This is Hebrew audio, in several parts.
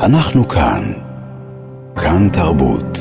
אנחנו כאן. כאן תרבות.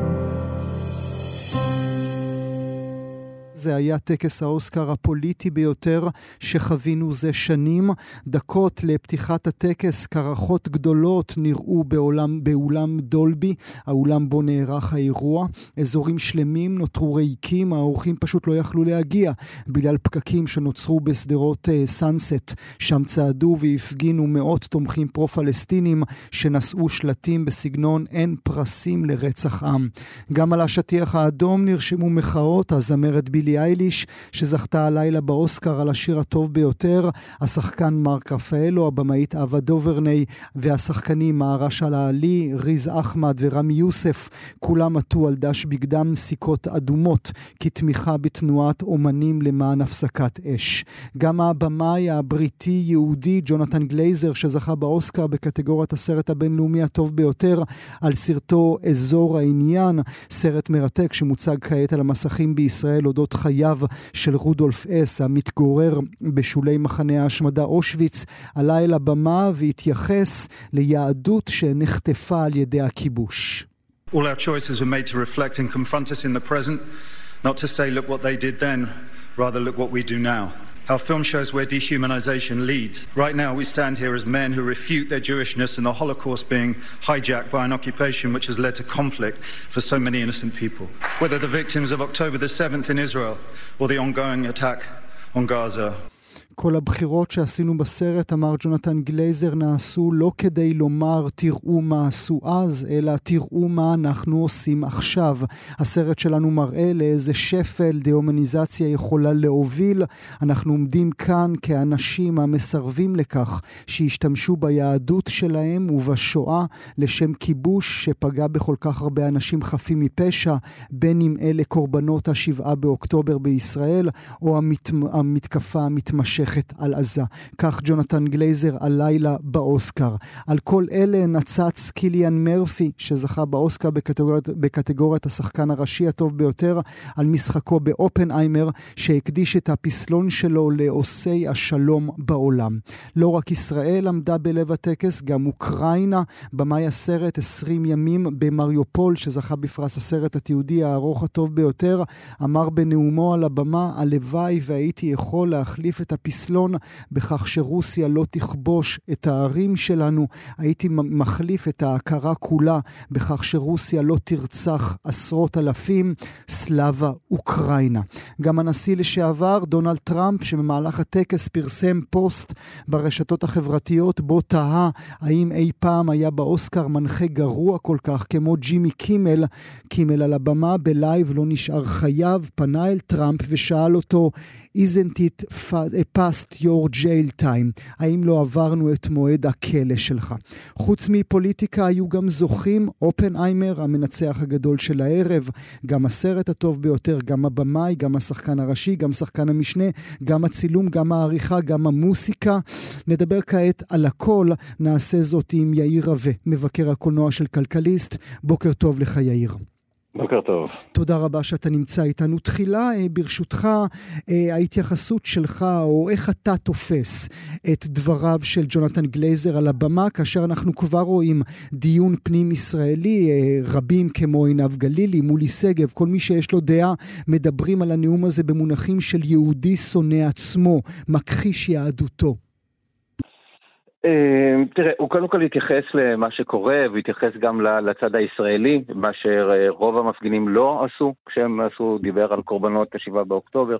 זה היה טקס האוסקר הפוליטי ביותר שחווינו זה שנים. דקות לפתיחת הטקס, קרחות גדולות נראו באולם דולבי, האולם בו נערך האירוע. אזורים שלמים נותרו ריקים, האורחים פשוט לא יכלו להגיע בגלל פקקים שנוצרו בסדרות סאנסט. שם צעדו והפגינו מאות תומכים פרו-פלסטינים שנשאו שלטים בסגנון אין פרסים לרצח עם. גם על השטיח האדום נרשמו מחאות. הזמרת בילי אייליש שזכתה הלילה באוסקר על השיר הטוב ביותר, השחקן מרק רפאלו, הבמאית אווה דוברני והשחקנים מהרש עלי, ריז אחמד ורמי יוסף, כולם עטו על דש בגדם סיכות אדומות כתמיכה בתנועת אומנים למען הפסקת אש. גם הבמאי הבריטי יהודי ג'ונתן גלייזר שזכה באוסקר בקטגוריית הסרט הבינלאומי הטוב ביותר על סרטו אזור העניין, סרט מרתק שמוצג כעת על המסכים בישראל אודות חייו של רודולף אס המתגורר בשולי מחנה ההשמדה אושוויץ, עלה אל הבמה והתייחס ליהדות שנחטפה על ידי הכיבוש. All our choices were made to reflect and confront us in the present, not to say look what they did then, rather look what we do now. Our film shows where dehumanization leads. Right now we stand here as men who refute their Jewishness and the Holocaust being hijacked by an occupation which has led to conflict for so many innocent people. Whether the victims of October the 7th in Israel or the ongoing attack on Gaza. כל הבחירות שעשינו בסרט, אמר ג'ונתן גלייזר, נעשו לא כדי לומר תראו מה עשו אז, אלא תראו מה אנחנו עושים עכשיו. הסרט שלנו מראה לאיזה שפל דה-הומניזציה יכולה להוביל. אנחנו עומדים כאן כאנשים המסרבים לכך שישתמשו ביהדות שלהם ובשואה לשם כיבוש שפגע בכל כך הרבה אנשים חפים מפשע, בין אם אלה קורבנות ה7 באוקטובר בישראל או המתקפה המתמשכת על עזה. כך ג'ונתן גלייזר הלילה באוסקר. על כל אלה נצץ קיליאן מרפי שזכה באוסקר בקטגוריית השחקן הראשי הטוב ביותר על משחקו באופנהיימר שהקדיש את הפסלון שלו לעושי השלום בעולם. לא רק ישראל עמדה בלב הטקס, גם אוקראינה. במאי הסרט 20 ימים במריופול שזכה בפרס הסרט התיעודי הארוך הטוב ביותר אמר בנאומו על הבמה, הלוואי והייתי יכול להחליף את הפסלון בכך שרוסיה לא תכבוש את הערים שלנו, הייתי מחליף את ההכרה כולה בכך שרוסיה לא תרצח עשרות אלפים. סלאבה אוקראינה. גם הנשיא לשעבר דונלד טראמפ שבמהלך הטקס פרסם פוסט ברשתות החברתיות בו תהה האם אי פעם היה באוסקר מנחה גרוע כל כך כמו ג'ימי קימל על הבמה בלייב לא נשאר חייו, פנה אל טראמפ ושאל אותו isn't it past your jail time? האם לא עברנו את מועד הכלא שלך? חוץ מפוליטיקה היו גם זוכים, אופנהיימר המנצח הגדול של הערב, גם הסרט הטוב ביותר, גם הבמאי, גם השחקן הראשי, גם שחקן המשנה, גם הצילום, גם העריכה, גם המוסיקה. נדבר כעת על הכל, נעשה זאת עם יאיר רווה, מבקר הקולנוע של כלכליסט. בוקר טוב לך יאיר. בוקר טוב. תודה רבה שאתה נמצא איתנו. תחילה, ברשותך, ההתייחסות שלך, או איך אתה תופס את דבריו של ג'ונתן גלייזר על הבמה, כאשר אנחנו כבר רואים דיון פנים ישראלי, רבים כמו עינב גלילי, מולי סגב, כל מי שיש לו דעה, מדברים על הנאום הזה במונחים של יהודי שונא עצמו, מכחיש יהדותו. תראה, הוא קודם כל התייחס למה שקורה, והתייחס גם לצד הישראלי, מה שרוב המפגינים לא עשו, כשהם עשו, דיבר על קורבנות ה7 באוקטובר,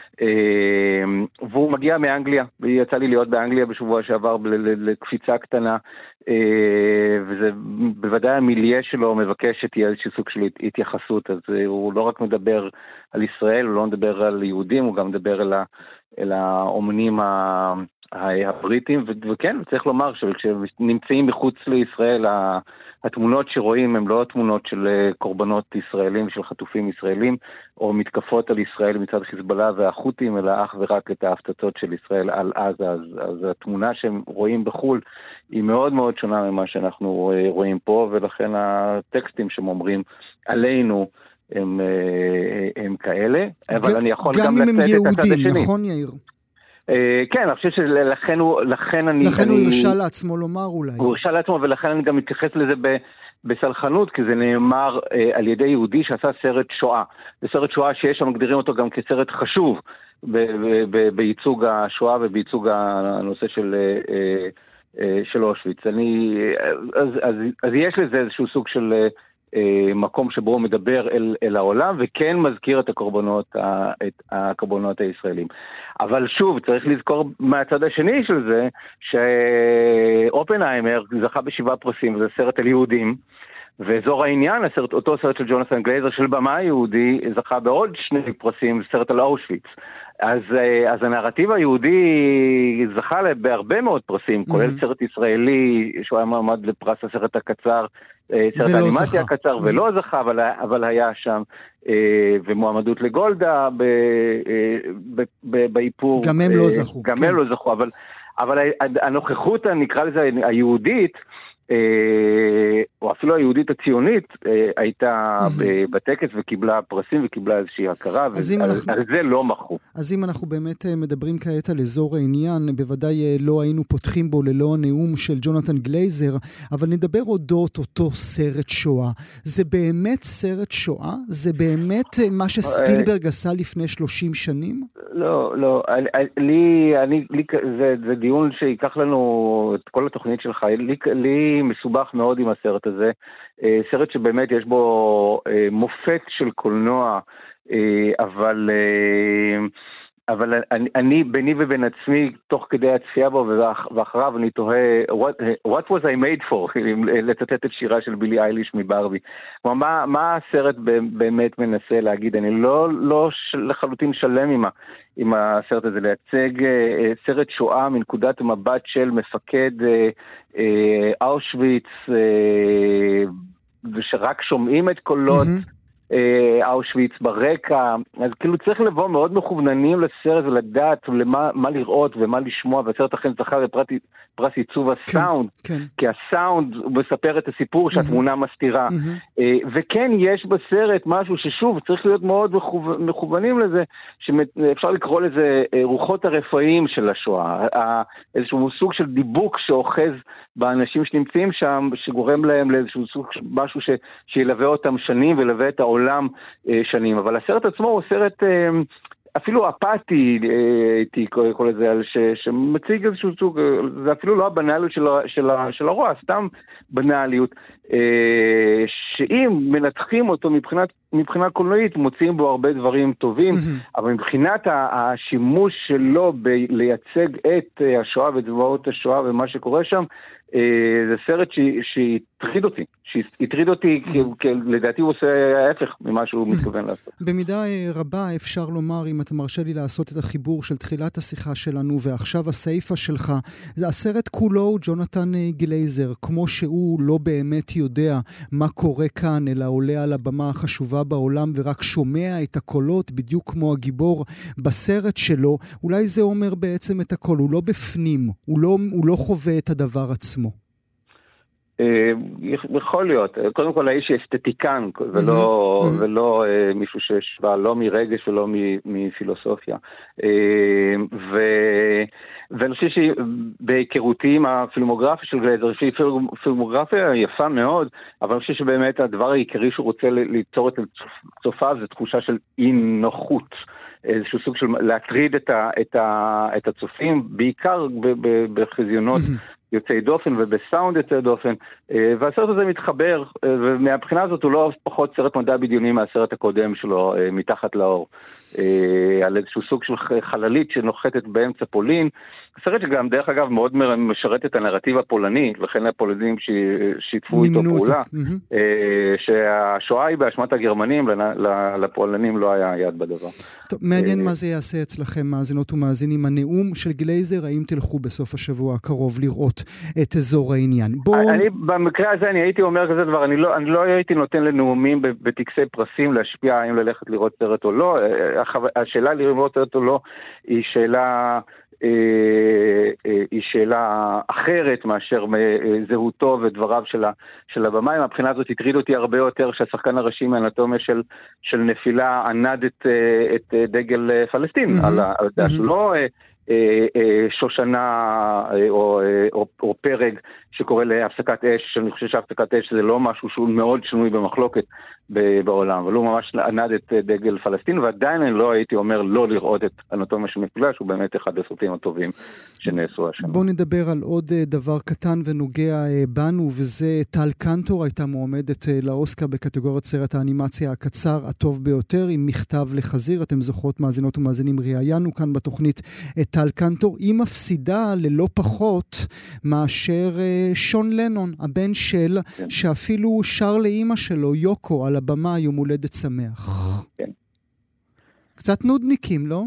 והוא מגיע מאנגליה, ויצא לי להיות באנגליה בשבוע שעבר לקפיצה קטנה, וזה בוודאי המיליה שלו מבקש שתהיה איזשהו סוג של התייחסות, אז הוא לא רק מדבר על ישראל, הוא לא מדבר על יהודים, הוא גם מדבר אל האומנים הבריטים, וכן, צריך לומר שכשנמצאים מחוץ לישראל, התמונות שרואים הן לא התמונות של קורבנות ישראלים, של חטופים ישראלים, או מתקפות על ישראל מצד חיזבאללה והחות'ים, אלא אך ורק את ההפצצות של ישראל על עזה. אז התמונה שהם רואים בחול היא מאוד מאוד שונה ממה שאנחנו רואים פה, ולכן הטקסטים שהם אומרים עלינו הם כאלה, אבל אני יכול גם אם הם לצאת את הצד יהודים, השני. נכון יאיר? כן, אני חושב שלכן לכן הוא הרשה לעצמו לומר אולי. הוא הרשה לעצמו, ולכן אני גם מתייחס לזה בסלחנות, כי זה נאמר על ידי יהודי שעשה סרט שואה. זה סרט שואה שיש שם, מגדירים אותו גם כסרט חשוב בייצוג השואה ובייצוג הנושא של אושוויץ. אז יש לזה איזשהו סוג של מקום שבו הוא מדבר אל העולם, וכן מזכיר את הקורבנות הישראלים. אבל שוב, צריך לזכור מהצד השני של זה, שאופנהיימר זכה ב7 פרסים, וזה סרט על יהודים, ואזור העניין, אותו סרט של ג'ונתן גלייזר של במה יהודי, זכה בעוד 2 פרסים, סרט על אושוויץ. אז הנרטיב היהודי זכה בהרבה מאוד פרסים, כולל סרט ישראלי, שהוא היה מעמד לפרס הסרט הקצר, סרט האנימציה הקצר, ולא זכה, אבל היה שם, ומועמדות לגולדה באיפור. גם הם לא זכו. גם הם לא זכו, אבל הנוכחות, נקרא לזה, היהודית, או אפילו היהודית הציונית, הייתה בטקס וקיבלה פרסים וקיבלה איזושהי הכרה, ועל זה לא מחו. אז אם אנחנו באמת מדברים כעת על אזור העניין, בוודאי לא היינו פותחים בו ללא הנאום של ג'ונתן גלייזר, אבל נדבר אודות אותו סרט שואה. זה באמת סרט שואה? זה באמת מה שספילברג עשה לפני 30 שנים? לא, זה דיון שיקח לנו את כל התוכנית שלך, לי מסובך מאוד עם הסרט הזה, סרט שבאמת יש בו מופת של קולנוע, אבל אני ביני ובין עצמי, תוך כדי הצפייה בו ואחריו, אני תוהה, what was I made for? לצטט את שירה של בילי אייליש מברבי. כלומר, מה הסרט באמת מנסה להגיד? אני לא לחלוטין שלם עם הסרט הזה, לייצג סרט שואה מנקודת מבט של מפקד אושוויץ, ושרק שומעים את קולות אושוויץ ברקע, אז כאילו צריך לבוא מאוד מכווננים לסרט ולדעת מה לראות ומה לשמוע, והסרט אכן זכה בפרס עיצוב הסאונד, כי הסאונד מספר את הסיפור שהתמונה מסתירה, וכן יש בסרט משהו ששוב צריך להיות מאוד מכוונים לזה, שאפשר לקרוא לזה רוחות הרפאים של השואה, איזשהו סוג של דיבוק שאוחז באנשים שנמצאים שם, שגורם להם לאיזשהו סוג משהו שילווה אותם שנים ולווה את העולם שנים, אבל הסרט עצמו הוא סרט אפילו אפאתי, הייתי קורא לזה, שמציג איזשהו סוג, זה אפילו לא הבנאליות של הרוע, סתם בנאליות, שאם מנתחים אותו מבחינה קולנועית, מוצאים בו הרבה דברים טובים, אבל מבחינת השימוש שלו לייצג את השואה ואת זוועות השואה ומה שקורה שם, זה סרט שהטריד אותי, כי לדעתי הוא עושה ההפך ממה שהוא מתכוון לעשות. במידה רבה אפשר לומר, אם אתה מרשה לי לעשות את החיבור של תחילת השיחה שלנו ועכשיו הסעיפה שלך, זה הסרט כולו הוא ג'ונתן גלייזר, כמו שהוא לא באמת יודע מה קורה כאן, אלא עולה על הבמה החשובה בעולם ורק שומע את הקולות, בדיוק כמו הגיבור בסרט שלו, אולי זה אומר בעצם את הכל, הוא לא בפנים, הוא לא חווה את הדבר עצמו. יכול להיות. קודם כל האיש אסתטיקן, ולא מישהו ששווה לא מרגש ולא מפילוסופיה. ואני חושב שבהיכרותי עם הפילמוגרפיה של גלייזר, שהיא פילמוגרפיה יפה מאוד, אבל אני חושב שבאמת הדבר העיקרי שהוא רוצה ליצור את צופיו זה תחושה של אי נוחות. איזשהו סוג של להטריד את הצופים, בעיקר בחזיונות יוצאי דופן ובסאונד יוצאי דופן, והסרט הזה מתחבר, ומהבחינה הזאת הוא לא פחות סרט מדע בדיוני מהסרט הקודם שלו, מתחת לאור, על איזשהו סוג של חללית שנוחתת באמצע פולין, סרט שגם דרך אגב מאוד משרת את הנרטיב הפולני, וכן הפולנים שיתפו איתו פעולה, שהשואה היא באשמת הגרמנים, לפולנים לא היה יד בדבר. טוב, מעניין מה זה יעשה אצלכם, מאזינות ומאזינים, הנאום של גלייזר, האם תלכו בסוף השבוע הקרוב לראות את אזור העניין? במקרה הזה אני הייתי אומר כזה דבר, אני לא הייתי נותן לנאומים בטקסי פרסים להשפיע האם ללכת לראות סרט או לא, השאלה לראות סרט או לא היא שאלה אחרת מאשר זהותו ודבריו של הבמאי. מהבחינה הזאת הטריד אותי הרבה יותר שהשחקן הראשי מהאנטומיה של נפילה ענד את דגל פלסטין, על הדעה שלו. שושנה או פרק שקורא להפסקת אש. אני חושב שהפסקת אש זה לא משהו שהוא מאוד שנוי במחלוקת בעולם, אבל הוא ממש ענד את דגל פלסטין, ועדיין אני לא הייתי אומר לא לראות את אנטומיה של מפגש, הוא באמת אחד הסרטים הטובים שנעשו השנה. בוא נדבר על עוד דבר קטן ונוגע בנו, וזה טל קנטור הייתה מועמדת לאוסקר בקטגוריית סרט האנימציה הקצר הטוב ביותר, עם מכתב לחזיר. אתם זוכרות, מאזינות ומאזינים, ראיינו כאן בתוכנית את טל קנטור. היא מפסידה ללא פחות מאשר שון לנון, הבן של, שאפילו שר לאמא שלו, יוקו, על הבמה, יום הולדת שמח. כן. קצת נודניקים, לא?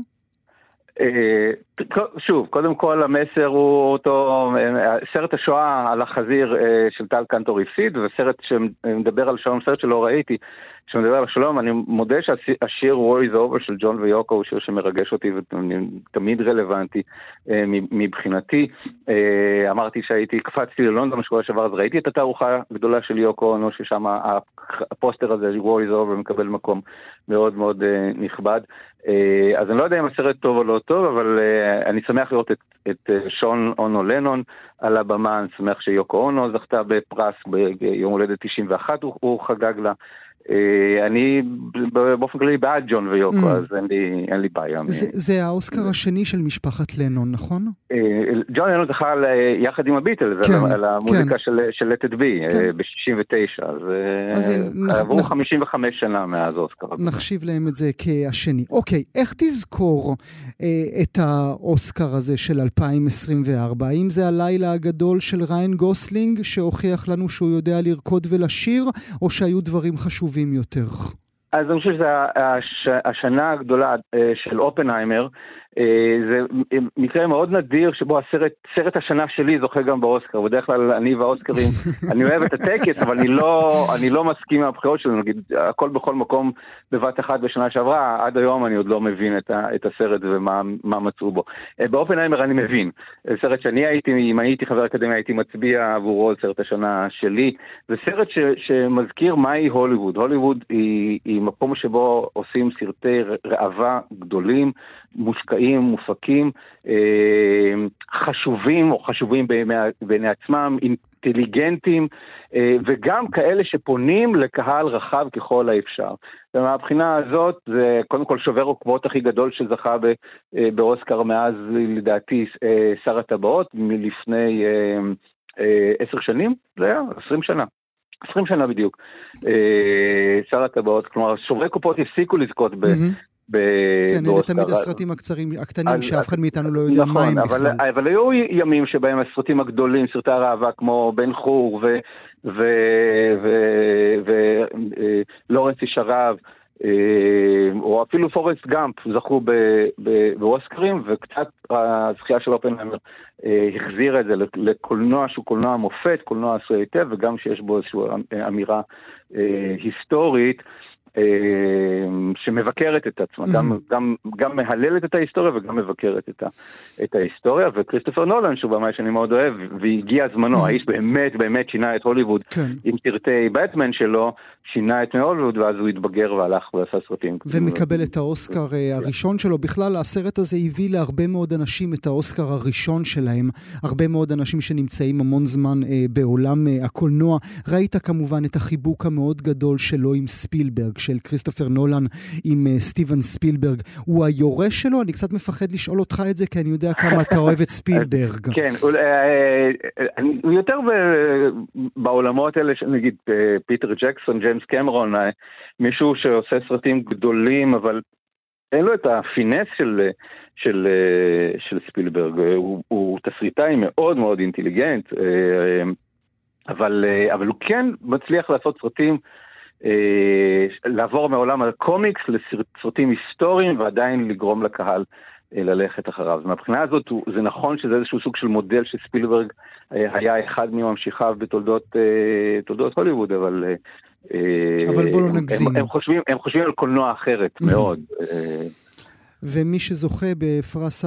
שוב, קודם כל המסר הוא אותו, סרט השואה על החזיר של טל קנטור הפסיד, וסרט שמדבר על שלום, סרט שלא ראיתי, שמדבר על שלום. אני מודה שהשיר War is Over של ג'ון ויוקו הוא שיר שמרגש אותי ותמיד רלוונטי מבחינתי. אמרתי קפצתי ללונדון בשבוע שעבר, אז ראיתי את התערוכה הגדולה של יוקו אונו, ששם הפוסטר הזה War is Over מקבל מקום מאוד מאוד נכבד. אז אני לא יודע אם הסרט טוב או לא טוב, אבל אני שמח לראות את שון אונו לנון על הבמה. אני שמח שיוקו אונו זכתה בפרס ביום הולדת 91, הוא חגג לה. אני באופן כללי בעד ג'ון ויוקו, אז אין לי בעיה. זה האוסקר השני של משפחת לנון, נכון? ג'ון לנון זכה יחד עם הביטלס על המוזיקה של Let It Be ב-69, אז עברו 55 שנה מאז אוסקר. נחשיב להם את זה כהשני. אוקיי, איך תזכור את האוסקר הזה של 2024? האם זה הלילה הגדול של ריין גוסלינג שהוכיח לנו שהוא יודע לרקוד ולשיר, או שהיו דברים חשובים יותר? אז אני חושב שזה השנה הגדולה של אופנהיימר. זה מקרה מאוד נדיר שבו סרט השנה שלי זוכה גם באוסקר. בדרך כלל אני והאוסקרים, אני אוהב את הטקס, אבל אני לא מסכים מהבחירות שלנו. נגיד, הכל בכל מקום בבת אחת בשנה שעברה, עד היום אני עוד לא מבין את הסרט ומה מצאו בו. באופנהיימר אני מבין. סרט שאני אם הייתי חבר אקדמיה, הייתי מצביע עבורו סרט השנה שלי. זה סרט שמזכיר מהי הוליווד. הוליווד היא מקום שבו עושים סרטי ראווה גדולים, מושקעים, מופקים, חשובים או חשובים בעיני עצמם, אינטליגנטים, וגם כאלה שפונים לקהל רחב ככל האפשר. ומהבחינה הזאת, זה קודם כל שובר עוקבות הכי גדול שזכה באוסקר מאז, לדעתי, שר הטבעות, מלפני 10 שנים, זה היה 20 שנה. 20 שנה בדיוק. שר הטבעות, כלומר, שוברי קופות הפסיקו לזכות כן, אלה תמיד הסרטים הקטנים שאף אחד מאיתנו לא יודע מה הם בכלל. אבל היו ימים שבהם הסרטים הגדולים, סרטי הראווה כמו בן חור ולורנס איש הרב, או אפילו פורסט גאמפ, זכו באוסקרים, וקצת הזכייה של אופנהיימר החזירה את זה לקולנוע שהוא קולנוע מופת, קולנוע עשוי היטב, וגם שיש בו איזושהי אמירה היסטורית, שמבקרת את עצמה, גם מהללת את ההיסטוריה וגם מבקרת את ההיסטוריה. וכריסטופר נולן, שהוא במאי שאני מאוד אוהב, והגיע זמנו, האיש באמת שינה את הוליווד, עם סרטי בטמן שלו, שינה את הוליווד, ואז הוא התבגר והלך ועשה סרטים. ומקבל את האוסקר הראשון שלו. בכלל, הסרט הזה הביא להרבה מאוד אנשים את האוסקר הראשון שלהם, הרבה מאוד אנשים שנמצאים המון זמן בעולם הקולנוע. ראית כמובן את החיבוק המאוד גדול שלו עם ספילברג, של כריסטופר נולן עם סטיבן ספילברג. הוא היורש שלו? אני קצת מפחד לשאול אותך את זה, כי אני יודע כמה אתה אוהב את ספילברג. כן, הוא יותר בעולמות האלה, נגיד פיטר ג'קסון, ג'יימס קמרון, מישהו שעושה סרטים גדולים, אבל אין לו את הפינס של ספילברג. הוא תסריטאי מאוד מאוד אינטליגנט, אבל הוא כן מצליח לעשות סרטים, לעבור מעולם הקומיקס לסרטים היסטוריים, ועדיין לגרום לקהל ללכת אחריו. מהבחינה הזאת, זה נכון שזה איזשהו סוג של מודל שספילברג היה אחד מממשיכיו בתולדות הוליווד, אבל בוא לא נגזים. הם חושבים על קולנוע אחרת מאוד. ומי שזוכה בפרס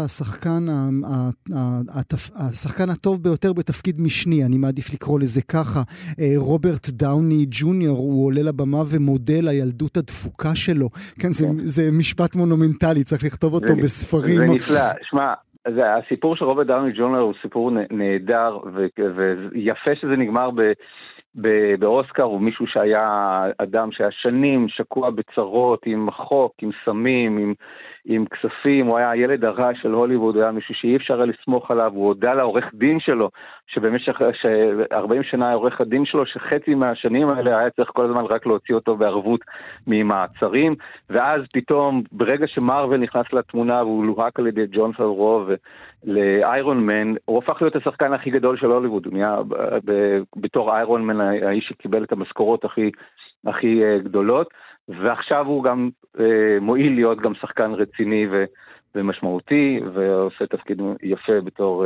השחקן הטוב ביותר בתפקיד משני, אני מעדיף לקרוא לזה ככה, רוברט דאוני ג'וניור, הוא עולה לבמה ומודל הילדות הדפוקה שלו. כן, זה משפט מונומנטלי, צריך לכתוב אותו בספרים. זה נפלא. שמע, הסיפור של רוברט דאוני ג'וניור הוא סיפור נהדר, ויפה שזה נגמר באוסקר. הוא מישהו שהיה אדם שהיה שנים שקוע בצרות, עם חוק, עם סמים, עם כספים. הוא היה הילד הרע של הוליווד, הוא היה מישהו שאי אפשר לסמוך עליו. הוא הודע לעורך דין שלו, שבמשך 40 שנה העורך הדין שלו, שחצי מהשנים האלה היה צריך כל הזמן רק להוציא אותו בערבות ממעצרים. ואז פתאום, ברגע שמרוול נכנס לתמונה, והוא לוהק על ידי ג'ון פאברו לאיירון מן, הוא הפך להיות השחקן הכי גדול של הוליווד. הוא נהיה בתור איירון מן האיש שקיבל את המשכורות הכי גדולות, ועכשיו הוא גם מועיל להיות גם שחקן רציני ומשמעותי, ועושה תפקיד יפה בתור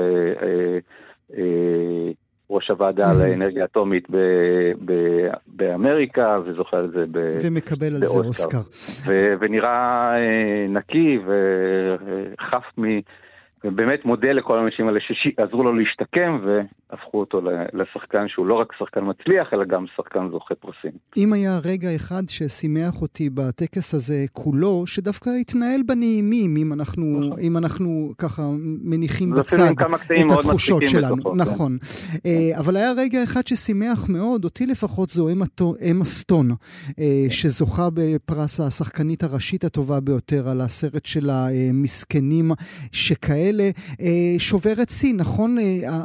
ראש הוועדה לאנרגיה אטומית באמריקה, וזוכר את זה ומקבל על זה אוסקר. ונראה נקי וחף ובאמת מודה לכל האנשים האלה שעזרו לו להשתקם והפכו אותו לשחקן שהוא לא רק שחקן מצליח, אלא גם שחקן זוכה פרסים. אם היה רגע אחד ששימח אותי בטקס הזה כולו, שדווקא התנהל בנעימים, אם אנחנו ככה מניחים בצד את התחושות שלנו. נכון. אבל היה רגע אחד ששימח מאוד, אותי לפחות זו אמה סטון, שזוכה בפרס השחקנית הראשית הטובה ביותר על הסרט של המסכנים שכאלה, שוברת סי, נכון?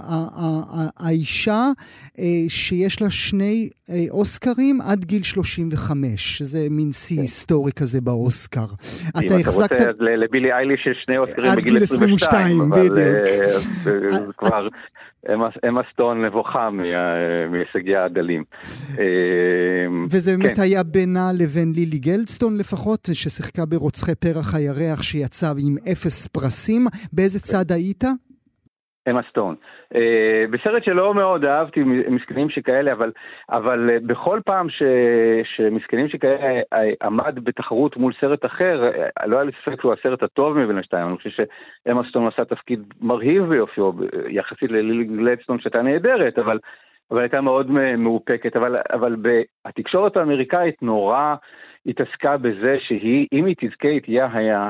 האישה שיש לה 2 אוסקרים עד גיל 35, זה מין סי היסטורי כזה באוסקר. אתה החזקת לבילי אייליש יש 2 אוסקרים בגיל 22, בדיוק. זה כבר אמה סטון נבוכה מהישגיה הדלים. וזה באמת היה בינה לבין לילי גלדסטון לפחות, ששיחקה ברוצחי פרח הירח, שיצא עם 0 פרסים. באיזה צד היית? אמה סטון. בסרט שלא מאוד אהבתי מסכנים שכאלה, אבל בכל פעם שמסכנים שכאלה עמד בתחרות מול סרט אחר, לא היה לי ספק שהוא הסרט הטוב מבין השתיים. אני חושב שאמה סטון עשה תפקיד מרהיב ויופיו, יחסית ללילי גלדסטון שהייתה נהדרת, אבל הייתה מאוד מאופקת. אבל התקשורת האמריקאית נורא התעסקה בזה שאם היא תזכה, היא תהיה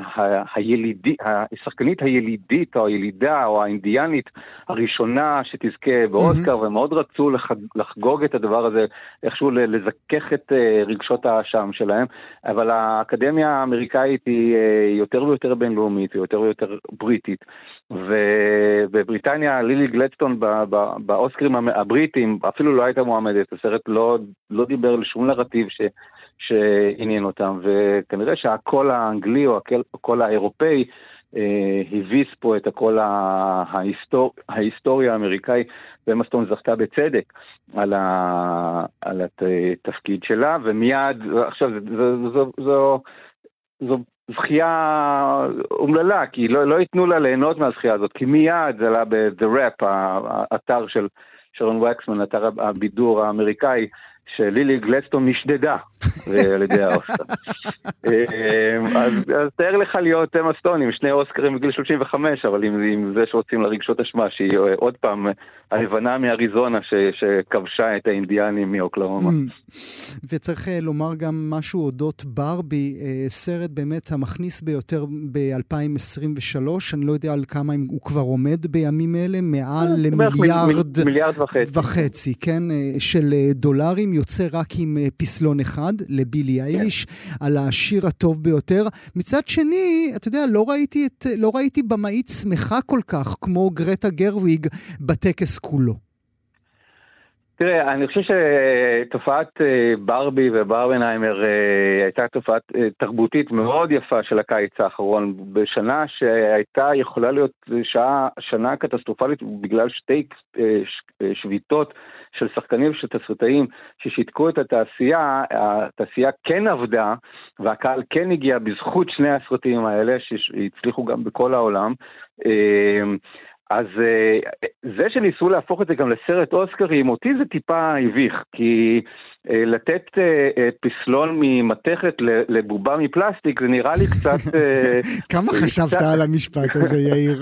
השחקנית הילידית או הילידה או האינדיאנית הראשונה שתזכה באוסקר, והם מאוד רצו לחגוג את הדבר הזה, איכשהו לזכך את רגשות האשם שלהם. אבל האקדמיה האמריקאית היא יותר ויותר בינלאומית, יותר ויותר בריטית, ובבריטניה לילי גלדסטון באוסקרים הבריטים אפילו לא הייתה מועמדת. הסרט לא דיבר לשום נרטיב שעניין אותם, וכנראה שהקול האנגלי או הקול האירופאי הביס פה את הקול ההיסטוריה האמריקאי, ואמה סטון זכתה בצדק על התפקיד שלה, ומיד, עכשיו זו זכייה אומללה, כי לא ייתנו לה ליהנות מהזכייה הזאת, כי מיד זה עלה ב-The Rap, האתר של שרון וקסמן, אתר הבידור האמריקאי, שלילי גלדסטון נשדדה על ידי האוסקר. אז תאר לך להיות אמה סטון עם 2 אוסקרים בגיל 35, אבל עם זה שרוצים לרגשות אשמה, שהיא עוד פעם הלבנה מאריזונה שכבשה את האינדיאנים מאוקלהומה. וצריך לומר גם משהו אודות ברבי, סרט באמת המכניס ביותר ב-2023, אני לא יודע על כמה הוא כבר עומד בימים אלה, מעל מיליארד וחצי, כן, של דולרים, יוצא רק עם פסלון אחד לבילי אייליש, על השיר הטוב ביותר. מצד שני, אתה יודע, לא ראיתי במאית שמחה כל כך כמו גרטה גרוויג בטקס כולו. תראה, אני חושב שתופעת ברבי וברבנהיימר הייתה תופעת תרבותית מאוד יפה של הקיץ האחרון, בשנה שהייתה יכולה להיות שנה קטסטרופלית בגלל 2 שביתות של שחקנים ושל תסריטאים ששיתקו את התעשייה. התעשייה כן עבדה, והקהל כן הגיע בזכות 2 הסרטים האלה שהצליחו גם בכל העולם. אז זה שניסו להפוך את זה גם לסרט אוסקרים, אותי זה טיפה הביך, כי לתת פסלון ממתכת לבובה מפלסטיק, זה נראה לי קצת... כמה חשבת על המשפט הזה, יאיר?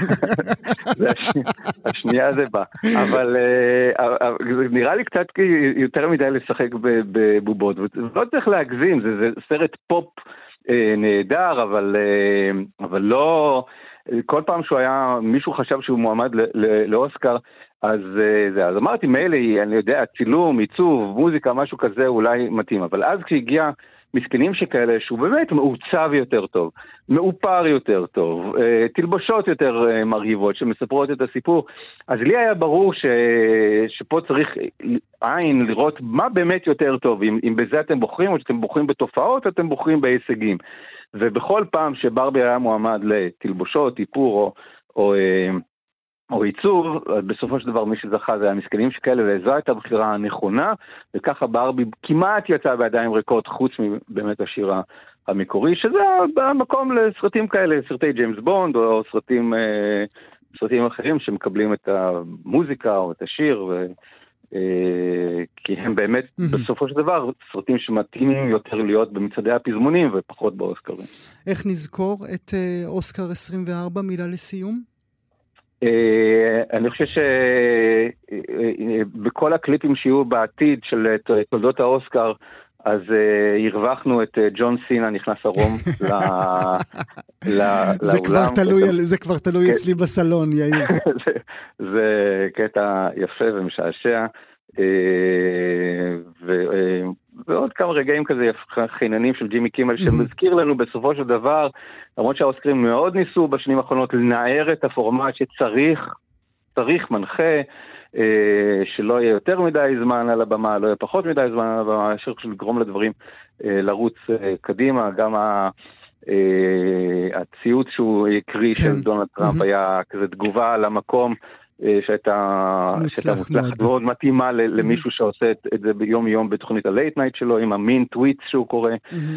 השנייה זה בא. אבל זה נראה לי קצת יותר מדי לשחק בבובות. לא צריך להגזים, זה סרט פופ נהדר, אבל לא... כל פעם מישהו חשב שהוא מועמד לאוסקר, אז אמרתי, מילא, אני יודע, צילום, עיצוב, מוזיקה, משהו כזה אולי מתאים, אבל אז כשהגיע מסכנים שכאלה, שהוא באמת מעוצב יותר טוב, מאופר יותר טוב, תלבושות יותר מרהיבות, שמספרות את הסיפור, אז לי היה ברור שפה צריך עין לראות מה באמת יותר טוב, אם בזה אתם בוחרים, או שאתם בוחרים בתופעות, אתם בוחרים בהישגים. ובכל פעם שברבי היה מועמד לתלבושות, איפור או עיצוב, בסופו של דבר מי שזכה זה היה מסכנים שכאלה, וזו הייתה הבחירה הנכונה, וככה ברבי כמעט יצא בידיים ריקות, חוץ מבאמת השיר המקורי, שזה המקום לסרטים כאלה, סרטי ג'יימס בונד, או סרטים אחרים שמקבלים את המוזיקה או את השיר, כי הם באמת בסופו של דבר סרטים שמתאימים יותר להיות במצעדי הפזמונים ופחות באוסקרים. איך נזכור את אוסקר 24, מילה לסיום? אני חושב שבכל הקליפים שיהיו בעתיד של תולדות האוסקר, אז הרווחנו את ג'ון סינה נכנס ערום לאולם. זה כבר תלוי אצלי בסלון, יאיר. זה קטע יפה ומשעשע, ועוד כמה רגעים כזה חיננים של ג'ימי קימל, שמזכיר לנו בסופו של דבר, למרות שהאוסקרים מאוד ניסו בשנים האחרונות לנער את הפורמט שצריך מנחה, שלא יהיה יותר מדי זמן על הבמה, לא יהיה פחות מדי זמן על הבמה, אשר לגרום לדברים לרוץ קדימה. גם הציוץ שהוא הקריא של דונלד טראמפ היה כזה תגובה על המקום, שהייתה מוצלחת מאוד מתאימה למישהו שעושה את זה ביום יום בתוכנית הלייט נייט שלו, עם המין טוויט שהוא קורא.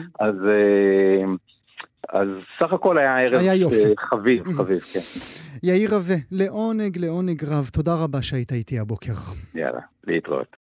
אז סך הכל היה ערב חביב, כן. יאיר רווה, לעונג רב, תודה רבה שהיית איתי הבוקר. יאללה, להתראות.